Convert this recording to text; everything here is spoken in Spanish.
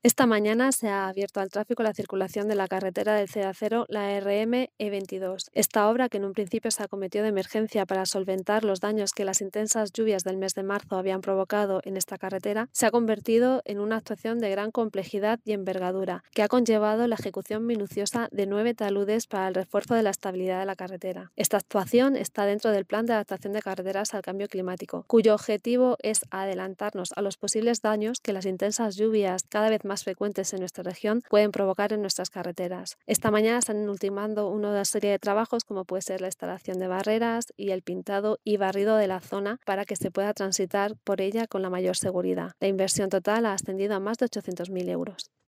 Esta mañana se ha abierto al tráfico la circulación de la carretera del CA0, la RM E22. Esta obra, que en un principio se acometió de emergencia para solventar los daños que las intensas lluvias del mes de marzo habían provocado en esta carretera, se ha convertido en una actuación de gran complejidad y envergadura, que ha conllevado la ejecución minuciosa de 9 taludes para el refuerzo de la estabilidad de la carretera. Esta actuación está dentro del Plan de Adaptación de Carreteras al Cambio Climático, cuyo objetivo es adelantarnos a los posibles daños que las intensas lluvias cada vez más frecuentes en nuestra región pueden provocar en nuestras carreteras. Esta mañana están ultimando una serie de trabajos, como puede ser la instalación de barreras y el pintado y barrido de la zona para que se pueda transitar por ella con la mayor seguridad. La inversión total ha ascendido a más de 800.000 euros.